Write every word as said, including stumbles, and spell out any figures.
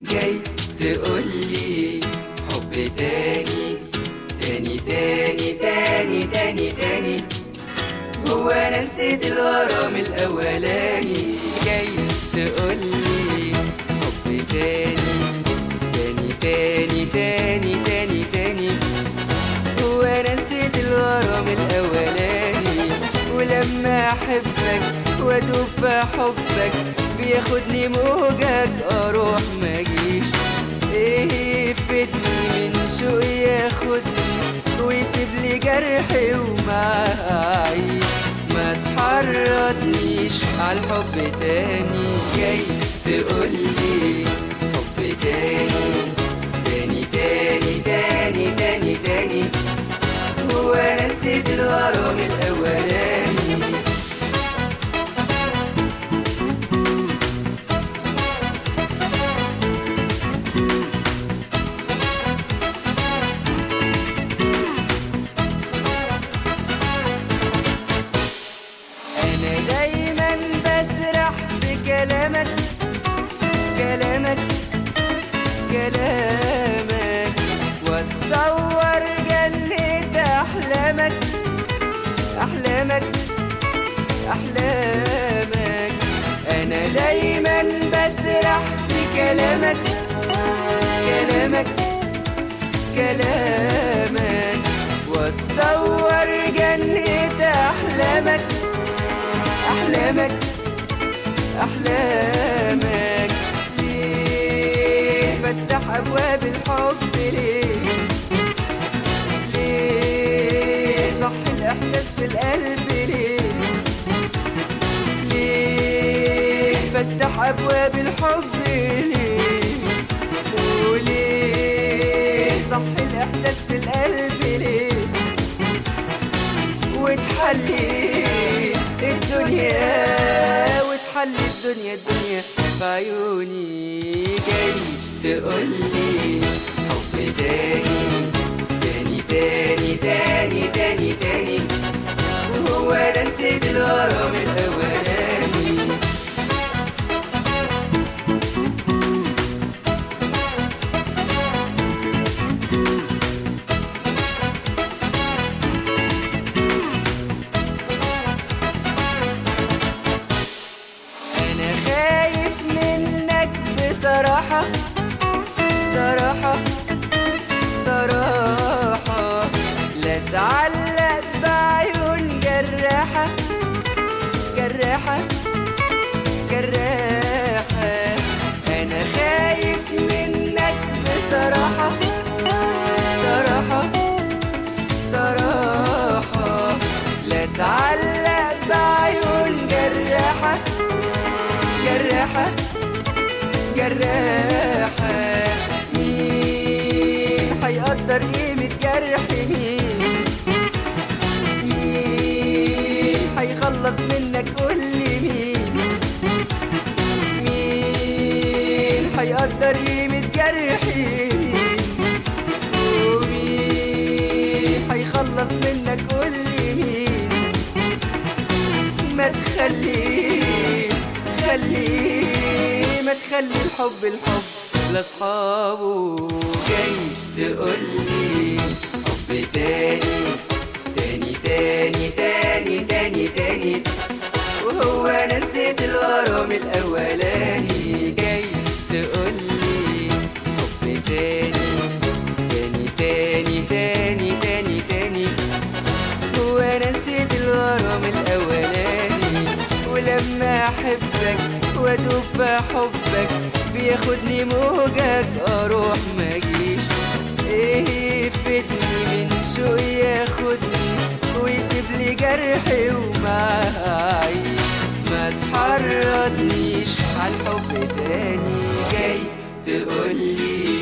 جاي تقولي حب تاني تاني تاني تاني تاني تاني. هو انا نسيت الغرام الاولاني. جاي تقولي حب تاني تاني تاني تاني تاني تاني. هو انا نسيت الغرام الاولاني. ولما احبك وادوب في حبك بياخدني موجك اروح ماجيش. ايه يفيدني من شوقي ياخدني ويسيب لي جرحي ومعاه اعيش. ما تحرضنيش عالحب تاني. جاي تقولي حب تاني تاني تاني تاني تاني تاني. هو انا نسيت الغرام الاولاني. أنا دايما بسرح في كلامك كلامك كلامك واتصور جنة أحلامك أحلامك أحلامك. أنا دايما بسرح في كلامك كلامك كلامك واتصور جنة أحلامك أحلامك أحلامك. ليه فتح أبواب الحب ليه ليه صح الإحساس في القلب ليه ليه فتح أبواب الحب ليه وليه صح الإحساس في القلب ليه. وتحلي الدنيا وتحلي الدنيا الدنيا في عيوني. جاي تقولي حب تاني تاني تاني تاني تاني تاني. وهو انا نسيت الغرام الاولاني. صراحة صراحة صراحة لا تعلق بعيون جراحة جراحة جراحة. أنا خايف منك بصراحة صراحة صراحة لا تعلق بعيون جراحة جراحة جراحة. مين هيقدر قيمة جرح مين مين هيخلص منك قولي مين مين هيقدر قيمة جرحي مين ومين هيخلص منك قولي مين. ما تخليه خليه ما تخلي الحب الحب لاصحابه. جاي تقولي حب تاني تاني تاني تاني تاني تاني. وهو انا نسيت الغرام الاولاني. جاي تقولي حب تاني تاني تاني تاني تاني تاني. هو انا نسيت الغرام الاولاني. ولما احبك وادوب في حبك بياخدني موجك اروح ماجيش. ايه يفيدني من شوقي ياخدني ويسيب لي جرحي ومعاه اعيش. ما تحرضنيش عالحب تاني. جاي تقولي